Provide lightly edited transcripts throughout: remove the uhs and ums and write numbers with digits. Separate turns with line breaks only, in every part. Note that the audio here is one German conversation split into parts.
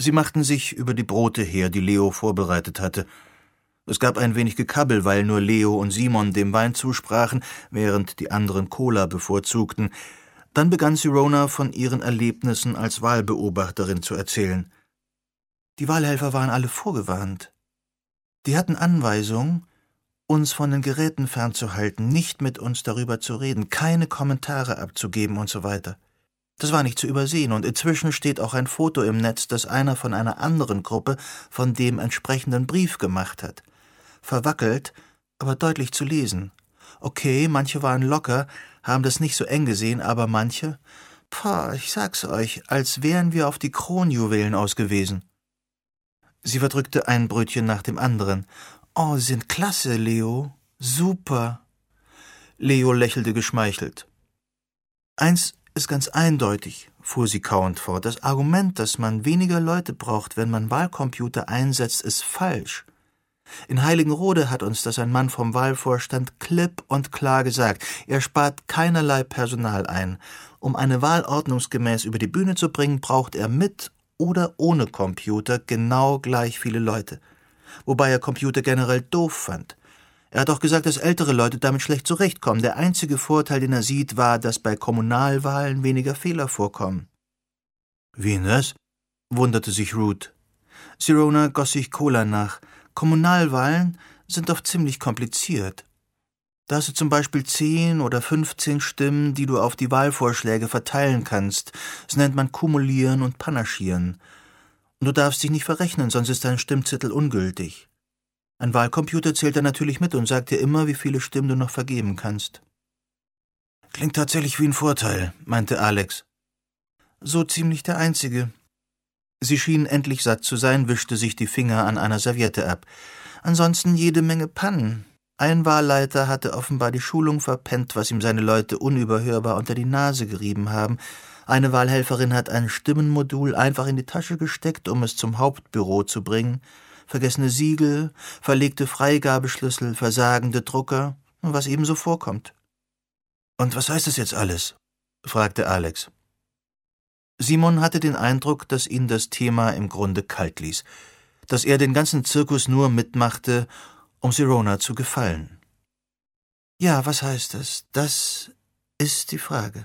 Sie machten sich über die Brote her, die Leo vorbereitet hatte. Es gab ein wenig Gekabbel, weil nur Leo und Simon dem Wein zusprachen, während die anderen Cola bevorzugten. Dann begann Sirona von ihren Erlebnissen als Wahlbeobachterin zu erzählen. Die Wahlhelfer waren alle vorgewarnt. Die hatten Anweisung, uns von den Geräten fernzuhalten, nicht mit uns darüber zu reden, keine Kommentare abzugeben und so weiter. Das war nicht zu übersehen, und inzwischen steht auch ein Foto im Netz, das einer von einer anderen Gruppe von dem entsprechenden Brief gemacht hat. Verwackelt, aber deutlich zu lesen. Okay, manche waren locker, haben das nicht so eng gesehen, aber manche, ich sag's euch, als wären wir auf die Kronjuwelen ausgewiesen. Sie verdrückte ein Brötchen nach dem anderen. »Oh, Sie sind klasse, Leo. Super.« Leo lächelte geschmeichelt. »Eins ist ganz eindeutig«, fuhr sie kauend fort. »Das Argument, dass man weniger Leute braucht, wenn man Wahlcomputer einsetzt, ist falsch. In Heiligenrode hat uns das ein Mann vom Wahlvorstand klipp und klar gesagt. Er spart keinerlei Personal ein. Um eine Wahl ordnungsgemäß über die Bühne zu bringen, braucht er mit oder ohne Computer genau gleich viele Leute. Wobei er Computer generell doof fand. Er hat auch gesagt, dass ältere Leute damit schlecht zurechtkommen. Der einzige Vorteil, den er sieht, war, dass bei Kommunalwahlen weniger Fehler vorkommen.« »Wie das?« wunderte sich Ruth. Sirona goss sich Cola nach. »Kommunalwahlen sind oft ziemlich kompliziert. Da hast du zum Beispiel 10 oder 15 Stimmen, die du auf die Wahlvorschläge verteilen kannst. Das nennt man Kumulieren und Panaschieren. Und du darfst dich nicht verrechnen, sonst ist dein Stimmzettel ungültig. Ein Wahlcomputer zählt da natürlich mit und sagt dir immer, wie viele Stimmen du noch vergeben kannst.« »Klingt tatsächlich wie ein Vorteil«, meinte Alex. »So ziemlich der einzige.« Sie schien endlich satt zu sein, wischte sich die Finger an einer Serviette ab. Ansonsten jede Menge Pannen. Ein Wahlleiter hatte offenbar die Schulung verpennt, was ihm seine Leute unüberhörbar unter die Nase gerieben haben. Eine Wahlhelferin hat ein Stimmenmodul einfach in die Tasche gesteckt, um es zum Hauptbüro zu bringen. Vergessene Siegel, verlegte Freigabeschlüssel, versagende Drucker, was ebenso vorkommt. »Und was heißt das jetzt alles?« fragte Alex. Simon hatte den Eindruck, dass ihn das Thema im Grunde kalt ließ, dass er den ganzen Zirkus nur mitmachte, um Sirona zu gefallen. »Ja, was heißt das? Das ist die Frage.«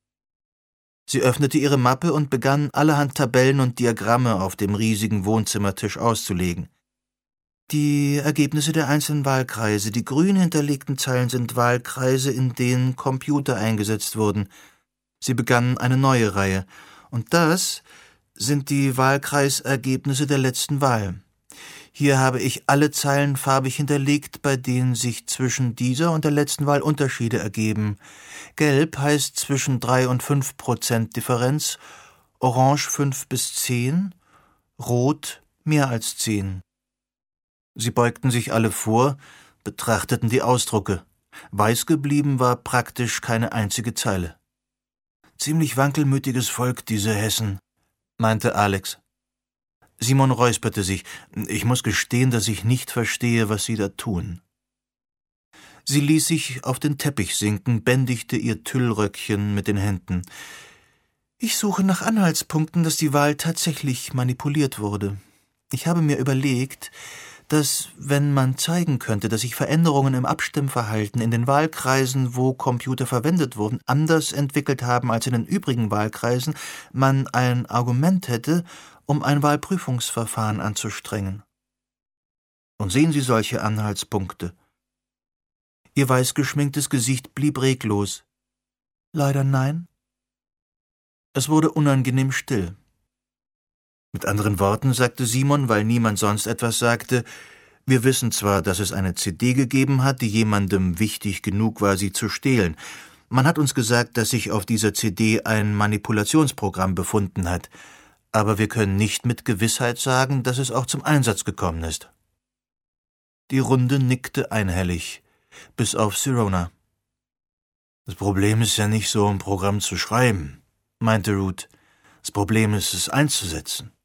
Sie öffnete ihre Mappe und begann, allerhand Tabellen und Diagramme auf dem riesigen Wohnzimmertisch auszulegen. Die Ergebnisse der einzelnen Wahlkreise. Die grün hinterlegten Zeilen sind Wahlkreise, in denen Computer eingesetzt wurden. Sie begann eine neue Reihe. Und das sind die Wahlkreisergebnisse der letzten Wahl. Hier habe ich alle Zeilen farbig hinterlegt, bei denen sich zwischen dieser und der letzten Wahl Unterschiede ergeben. Gelb heißt zwischen 3 und 5% Differenz, Orange 5 bis 10, Rot mehr als 10. Sie beugten sich alle vor, betrachteten die Ausdrucke. Weiß geblieben war praktisch keine einzige Zeile. »Ziemlich wankelmütiges Volk, diese Hessen«, meinte Alex. Simon räusperte sich. »Ich muss gestehen, dass ich nicht verstehe, was Sie da tun.« Sie ließ sich auf den Teppich sinken, bändigte ihr Tüllröckchen mit den Händen. »Ich suche nach Anhaltspunkten, dass die Wahl tatsächlich manipuliert wurde. Ich habe mir überlegt, dass, wenn man zeigen könnte, dass sich Veränderungen im Abstimmverhalten in den Wahlkreisen, wo Computer verwendet wurden, anders entwickelt haben als in den übrigen Wahlkreisen, man ein Argument hätte, um ein Wahlprüfungsverfahren anzustrengen. Und sehen Sie solche Anhaltspunkte?« Ihr weiß geschminktes Gesicht blieb reglos. »Leider nein.« Es wurde unangenehm still. Mit anderen Worten, sagte Simon, weil niemand sonst etwas sagte, wir wissen zwar, dass es eine CD gegeben hat, die jemandem wichtig genug war, sie zu stehlen. Man hat uns gesagt, dass sich auf dieser CD ein Manipulationsprogramm befunden hat. Aber wir können nicht mit Gewissheit sagen, dass es auch zum Einsatz gekommen ist. Die Runde nickte einhellig, bis auf Sirona. »Das Problem ist ja nicht so, ein Programm zu schreiben«, meinte Ruth. »Das Problem ist, es einzusetzen.«